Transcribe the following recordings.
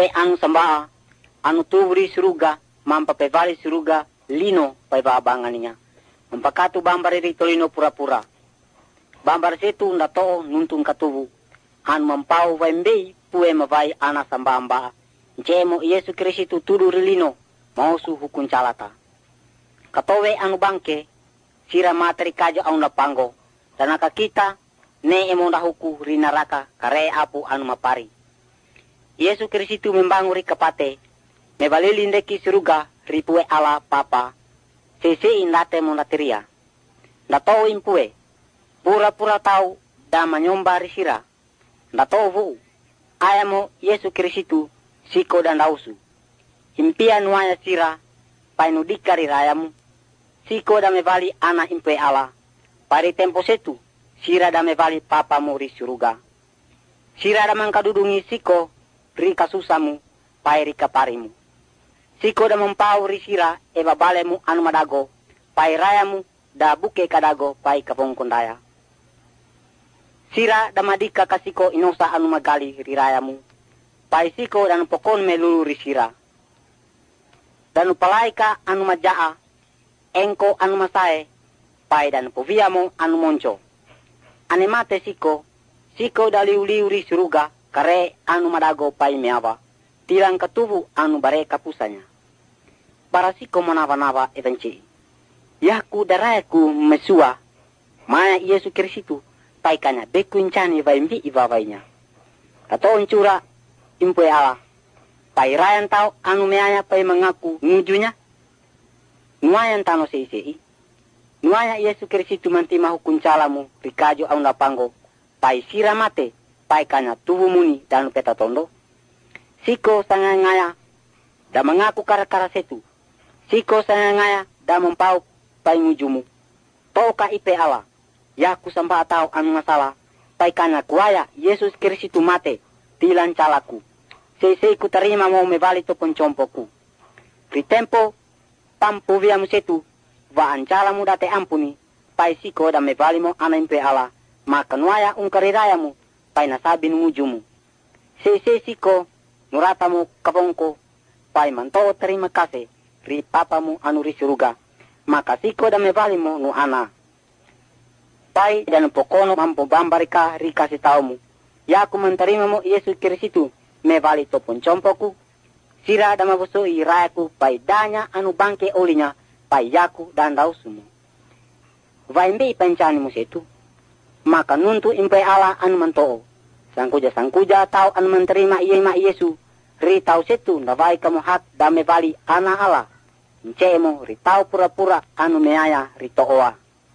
Katoe anu sambaa, anu tubri suruga, mampa pevali suruga, lino pai babanganinya. Mempakatu bambar iri tolino pura-pura. Bambar setu ndato nuntun katubu. Anu mempau vaembei pue mavai ana sambamba. Ncemo Yesu Kristu tudu rilino, mausu hukun calata. Katoe anu bangke, sira materi kaja au napango. Tanaka kita, ne emonda huku rinaraka kare apu anu mapari. Yesu Kristu membangun ri kapate, mebalilindeki suruga ripue ala papa, sese indate monateria. Ndatou impue, pura-pura tau da manyomba risira. Ndatou vu, ayamo Yesu Kristu siko dan dausu. Impia nuaya sira, painudika rirayamu, siko da mevali ana impue ala. Pari tempo setu, sira da mevali papa muri suruga. Sira da mangkadudungi siko, rika susamu, pai rika parimu. Siko da mempau risira eba balemu anu madago, pai rayamu da buke kadago pai kapongkondaya. Sira da madika kasiko inosa anu magali rirayamu, pai siko dan pokon melulu risira. Dan upalaika anu majaa, engko anu masae, pai dan poviamo anu monco. Anemate siko, siko da liu-liu risuruga, kare anu madago pai meawa, tilang katubu anu bare kapusanya. Barasiko manava-nava evanci. Yaku darayaku mesua, maya Yesu Kristu, paikanya beku incani vaimbi ivavainya. Tato uncura, impue ala, pai rayan tau anu meaya pai mengaku ngujunya. Nuayan tano sei-sei. Nuaya Yesu Kristu mantima hukun calamu, rikajo au napango, pai sira mate, pai kanya tubuh muni dan peta tondo. Siko sangangaya, da mengaku kara-kara setu. Siko sangangaya, da mempau pai ngujumu. Toka ipe ala, yaku samba atau anu masalah, pai kanya kuaya Yesus Kristu mate, tilan calaku. Sei-sei ku terima mau mebali to pencompoku. Ritempo, tampu viamu setu, va ancala muda te ampuni, pai siko da mebali mo ana impe ala, maka nuaya ungkarirayamu, pai nasabin ngujumu. Sei-sei siko, nuratamu kapongko, pai manto terima kasih, ri papamu anu ri suruga, maka siko da mebali mo nu ana. Pai dan pokono mampu bambarika ri kasih taumu, yaku menerima mo Yesus Kristu, mebali to pencompoku, sira da mabusoi rayaku, pai danya anu bangke olinya, pai yaku dan dausumu. Vaimbe pencani musetu, maka nuntu impe ala anu mantoo. Sangkuja tau anu menerima ma Yesu, ri tau setu navai kamu hak dame bali ana ala. Ncemo ri tau pura-pura anu meaya ri tooa.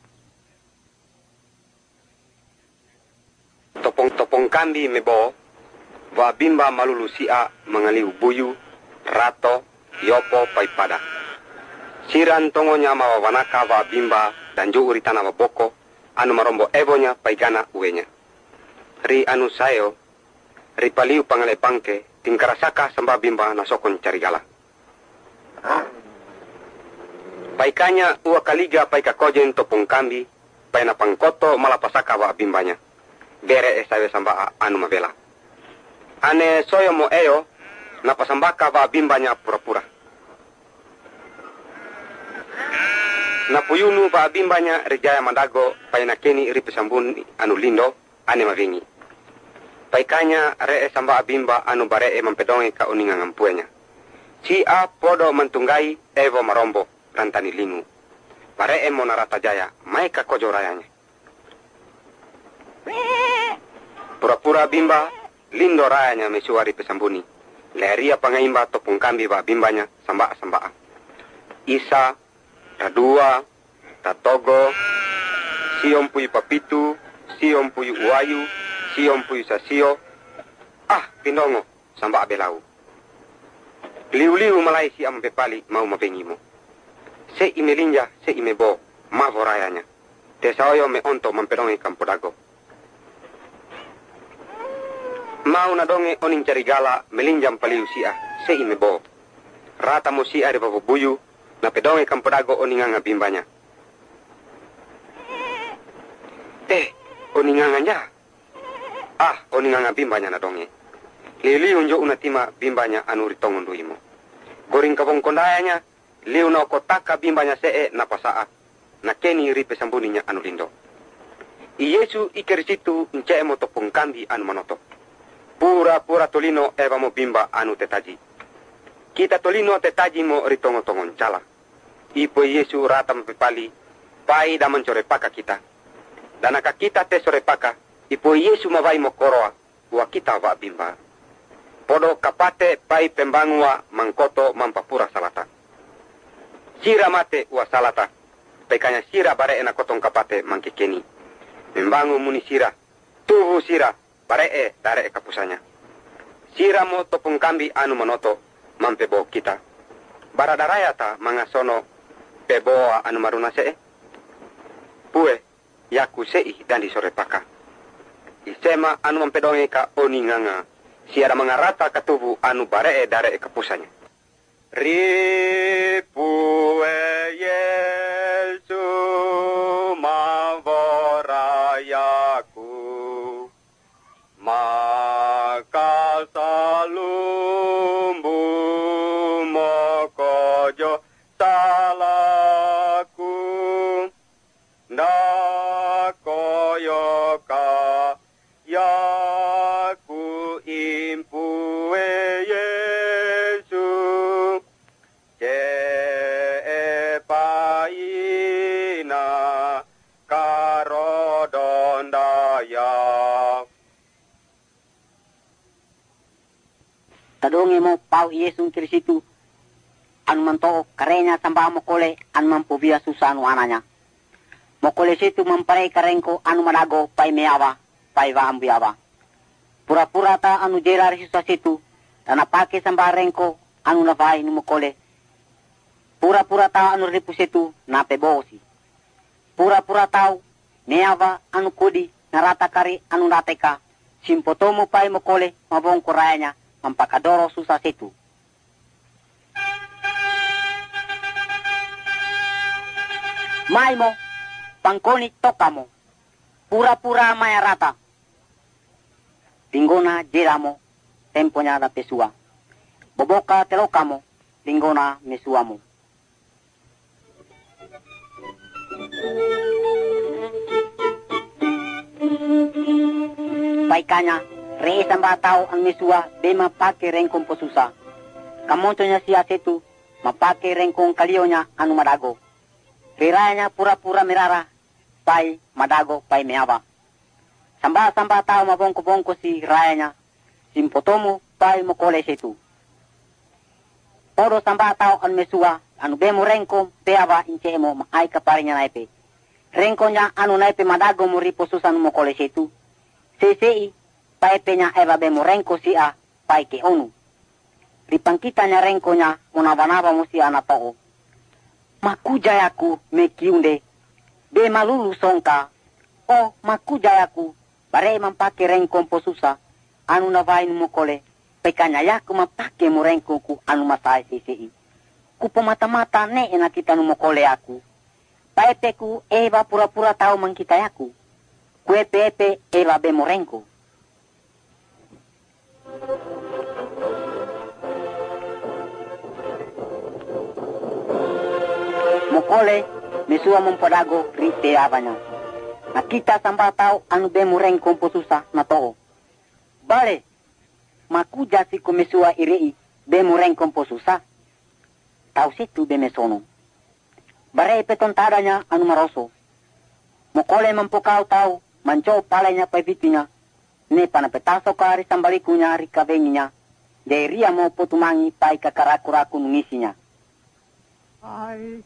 Topong kambi mebo, va bimba malulu sia mengaliu buyu, rato, yopo pai pada. Siran tongonya mawawanaka va bimba dan jo uritana va boko, anu marombo ebonya pai gana uenya. Ri anu sayo, ri paliu pangale pangke, tingkarasaka samba bimba nasokon carigala. Paikanya ua kaliga paika kojen topong kambi, paina pangkoto malapasaka va bimbanya. Bere esawe samba anu mabela. Ane soyo mo eyo, napasambaka va bimbanya pura-pura. Napuyunu va bimbanya rijaya mandago, paina keni ri pesambun anu lindo, ane mavingi. Paikanya re samba bimba anu bare mampedongi ka uninga ngampuenya. Cia podo mantunggai evo marombo rantani lingu. Bare monarata jaya maika kojo rayanya. Pura-pura bimba lindo rayanya mesuari pesambuni. Leria pangaimba topung kambi ba bimbanya samba-samba. Isa, Radua, Tatogo, Siom puyu papitu, Siom puyu uayu, Siom puyu sasio. Ah, pinongo, samba abelau. Liu-liu malai si am pepali mau mapengimo. Se imelinja, se imebo, mavorayanya. Tesaoyo me onto mampedongi kampodago. Mau nadonge oning carigala melinjam paliu sia, se imebo. Rata mo sia de buyu, na pedonge kampodago oninganga bimbanya. Oninganganya. Ah, oninganga bimbanya nadonge. Lili unjo unatima bimbanya anu ritongon duimo. Goring kabong kondayanya, liu na kotaka bimbanya see na pasaa. Na keni ripe sambuninya anu lindo. I Yesu ikerisitu nce mo topong kambi anu manoto. Pura-pura tolino eva mo bimba anu tetaji. Kita tolino tetaji mo ritongo-tongon cala. Ipo Yesu rata mapipali, pai da mancore paka kita. Danaka kita te sore paka, ipo Yesu mawai mo koroa, wa kita wa bimba. Podo kapate pai pembangua mangkoto mampapura salata. Sira mate wa salata, pekanya sira bare ena kotong kapate mangkekeni. Membangu muni sira, tuhu sira, bare dare kapusanya. Sira mo topong kambi anu manoto, mampebo kita. Baradarayata mangasono peboa anu maruna see. Pue, yaku sei dan di sore paka. Isema anu mampedonge ka oninganga, siara mangarata katubu anu bare dare kapusanya. Ripue Yesu mavorayaku, maka salumbu mokojo salaku, ndakoyoka yaku impue Yesu, cepaina karodondaya. Tadonge mo pau Yesu Kristu anu manto karenya samba mokole anu mampubia susah anu ananya. Mokole situ memperei karengko anu madago pai meawa, pai wa ambiawa. Pura-pura ta anu jelar susah situ, dan apake samba rengko anu navai nu mokole. Pura-pura tau anu ripu situ na pebosi. Pura-pura tau meawa anu kudi narata kari anu nateka. Simpotomu pai mokole mabong kurayanya mampakadoro susah situ. Maimo, pangkoni tokamo, pura-pura maya rata. Tinggona jelamo, temponya da pesua. Boboka telokamo, tinggona mesuamu. Paikanya, rei samba tau ang mesua, bema pake rengkong posusa. Kamontonya siya situ, mapake rengkong kalionya anu madago. Riranya pura-pura merara, pai madago pai meawa. Samba-samba tau mabongko-bongko si rayanya, simpotomu pai mokole situ. Podo samba tau an mesua, anu bemu rengkong peawa incemo maai kaparinya naipe. Rengkonya anu naipe madago muripo susanu mokole situ. Sesei, pai penya eva bemu rengko sia, pai ke onu. Ripangkitanya rengkonya munabanaba musi anatoo. Makujayaku mekiunde, be malulu songka, oh makujayaku, bare mampake rengkong posusa, anu navain mukole, pekanya yaku mampake mu rengkongku anu masai sisi. Kupo mata-mata ne ena kita nu mukole aku. Paepeku eva pura-pura tau mangkita yaku. Kue pepe eva be mu rengko. Mokole mesua mempadago rite abanya. Nakita samba tau anu bemu rengkong posusa na too. Bale, makuja si mesua irei bemu rengkong posusa. Tau situ bemesono. Bare peton tadanya anu maroso. Mokole mempokau tau manco palenya pevitinya. Ne panapetaso kari sambalikunya rikavenginya. Deria mo potumangi pai kakaraku-raku nungisinya. Ai.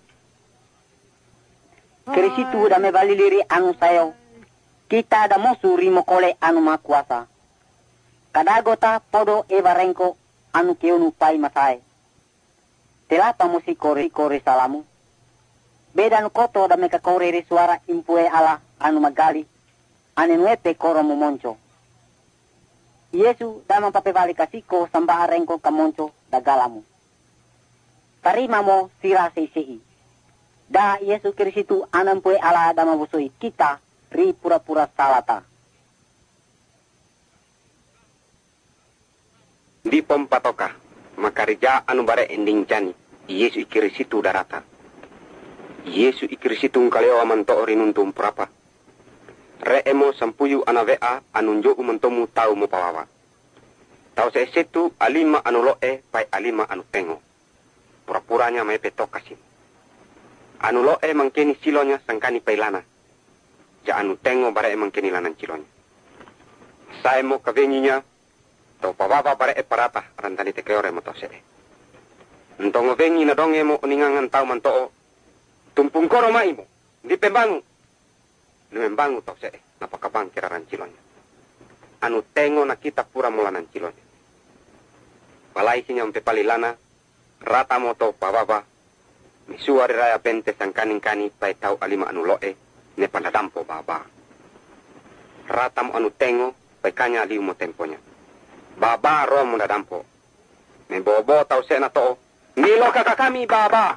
Kerisitu da me baliliri anu sayo. Kita da mosuri mokole anu makuasa. Kadagota podo eva rengko anu keunu pai masai. Telapa musi kore salamu. Beda nu koto da meka kore suara impue ala anu magali. Ane nuepe koro mumonco. Yesu da mapapevali kasiko samba rengko kamonco da galamu. Tarima mo sira seisei. Da Yesu Kristu anampue ala da mabusui kita ri pura-pura salata. Di pompatoka, makarija anu bare ending jani, Yesu ikirisitu darata. Yesu ikirisitu kaleo amanto orinuntum prapa. Reemo sampuyu anavea anunjo umantomu tau mo pawawa. Tau sesetu alima anu loe pai alima anu tengo. Pura-puranya mepe tokasin. Anu loe mangkeni silonya sangkani pailana. Ja anu tengo bare mangkeni lanan silonya. Saemo kavenyinya tau pawawa bare parata rantani tekeore mo tosere. Ntongo vengi na dongemo uningangan tau mantoo. Tumpung koro maimo di pembangu. Lumembangu tau se napakabang kiraran cilonya. Anu tengo na kita pura mulanan cilonya. Balai sinya umpe palilana rata moto pababa misuari raya pente sangkaning kani pai tau alima anu loe ne pandadampo baba. Rata mo anu tengo pai kanya liu mo temponya. Baba ro mo dadampo. Me bobo tau se na to nilo kakak kami baba.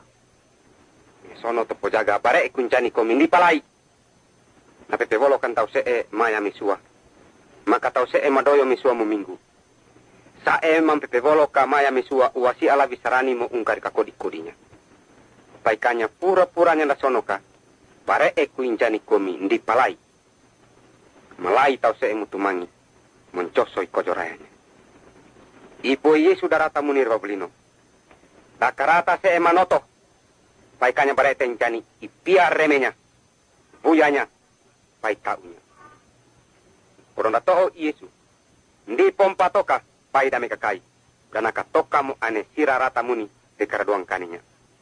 Sono topo jaga bare kuncani komindi palai. Napepe volo kan tau see maya misua. Maka tau see madoyo misua mo minggu. Sae mampepe volo ka maya misua uasi ala visarani mo ungkari ka kodi-kodinya. Paikanya pura-puranya na sono ka. Bare kuncani komi ndi palai. Malai tau see mutumangi. Mencosoi kojorayanya. Ipo Yesu darata munir bablino. Dakarata see manoto. Paikanya bare tencani ipia remenya. Buyanya. Pai taunya. Koronda toho Yesu. Ndi pompa toka pai dame kakai. Dan aka toka mo ane sira rata muni dekara doang kaninya.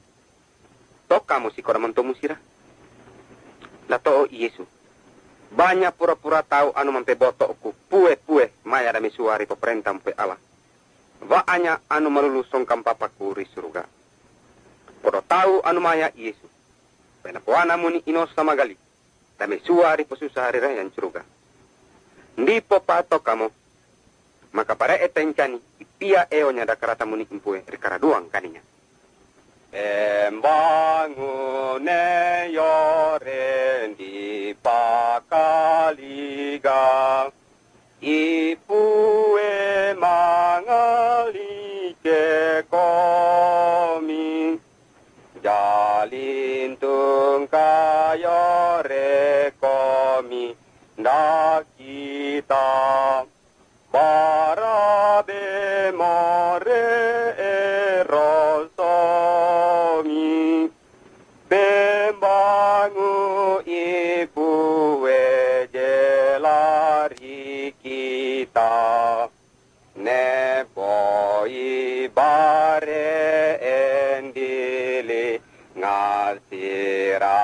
Toka mo si koramonto musira. La toho Yesu. Banyak pura-pura tahu anu mampe boto ku pue-pue maya dame suari peperintah mpe Allah. Vaanya anu malulu songkam papaku ri surga. Kodo tahu anu maya Yesu. Penapuana muni inos sama gali. Dame suari posusah hari raya curuga. Ndipo pato kamo. Maka para etencani ipia eonya dakarata muni impue rikara duang kaninya. Embangune yore di pakaliga. Ipue mangali ke komi. Jalin tungkayore komi ndak kita barabe more erosomi bembangu ibu jelari kita neboi bare endili ngasira.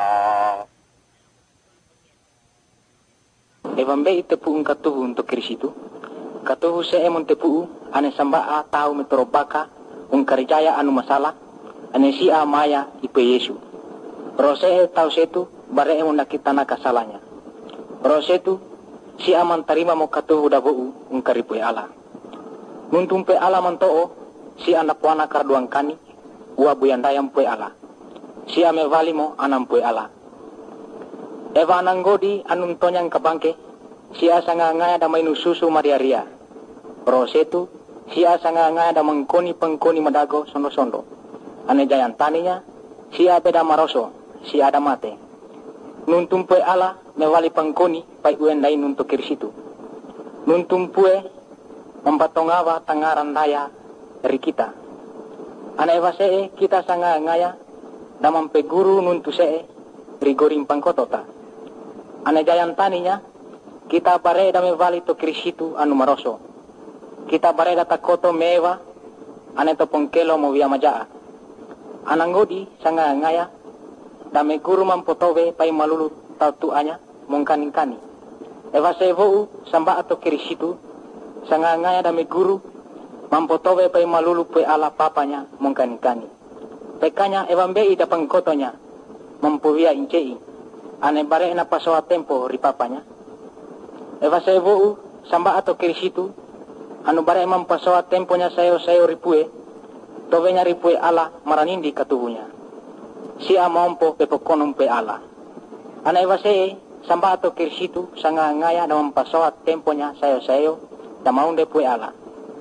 Evambe itepuun katuhu untuk kirisitu. Katuhu se emon tepu'u ane sambaa tahu metorobaka ungkarijaya anu masalah ane sia maya ipe Yesu. Rose tahu setu bare emon nakitana kasalahnya. Rose tu si aman tarima mo katuhu dabu ungkaripue ala. Nuntumpe ala mantoo si anak wana karduang kani ua buyandayam pue ala. Si ame valimo anam pue ala. Eva ananggodi anum tonyang kabangke sia sanga ngaya da mainu susu mariaria. Rosetu sia sanga ngaya da mengkoni pengkoni madago sondo-sondo. Ane jayantaninya sia beda maroso sia ada mate. Nuntumpue ala mewali pengkoni pai uendai nuntu kirisitu. Nuntumpue membatongawa tangaran daya dari kita. Ane evasee kita sanga ngaya da mampe guru nuntu see rigoring pangkotota. Ane jayantaninya kita bare da mevali to kirisitu anu maroso. Kita bare da takoto meva ane to pongkelo mo via majaa. Ananggodi sanga ngaya da me guru mampotowe pai malulu tautuanya mongkaning-kani. Eva sevu samba ato kirisitu sanga ngaya da me guru mampotowe pai malulu pe ala papanya mongkaning-kani. Pekanya eva mbei da pangkotonya mempuia incei ane bare na pasoa tempo ri papanya. Eva sevu samba ato kirisitu anu bare mampasoa temponya sayo ripue tobenya ripue ala maranindi katuhunya. Si amompo pepokonum pe ala. Ana eva se samba ato kirisitu sanga ngaya da mampasoa temponya sayo da maunde pue ala.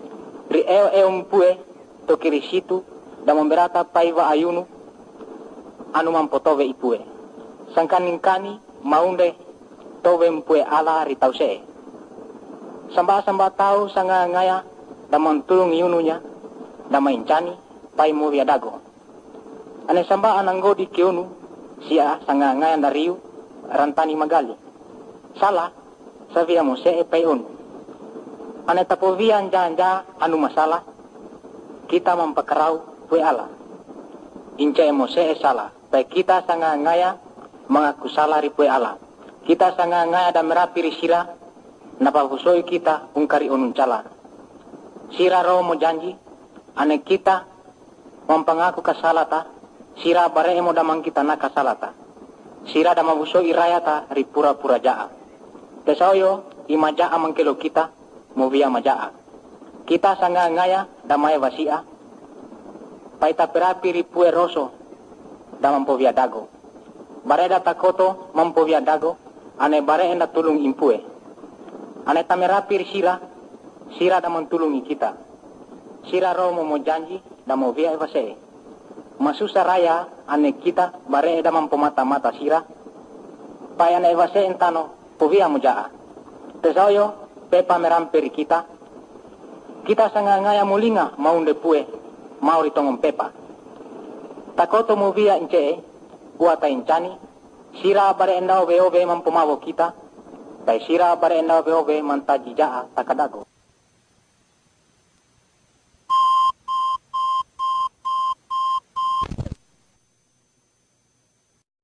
ri eo mpue to kirisitu da memberata paiva ayunu anu mampotove ipue sangkaning-kani maunde tove mpue ala ri tause samba tau sanga ngaya da mantulung yununya da maincani pai movia dago ane samba ananggo di kiunu sia sanga ngaya dariu rantani magali salah savia mose pai onu ane tapovia janja anu masalah kita mempakerau pue ala ince mose salah pai kita sanga ngaya mengaku salah ri pue ala kita sanga ngaya da merapi ri sira napa husoi kita ungkari onun cala sira ro mo janji ane kita mempangaku kasalata sira bare mo damang kita na kasalata sira da mabusoi rayata ri pura-pura jaa pesaoyo imaja mangkelo kita movia majaa kita sanga ngaya damai wasia paita perapi ri pue roso da mampovia dago bareda takoto mampovia dago ane bare enda tulung impue ane tamerapi ri sira da mantulungi kita sira romo mo janji da movia evase masusa raya ane kita bare eda mampomata-mata sira paya ane evase entano povia mujaa tesaoyo pepa merampiri kita sanga ngaya mulinga maunde pue mau ritongom pepa takoto movia ince kuata incani sira bare enda obe mampomawo kita pai sira bare enda obe mantaji jaa takadago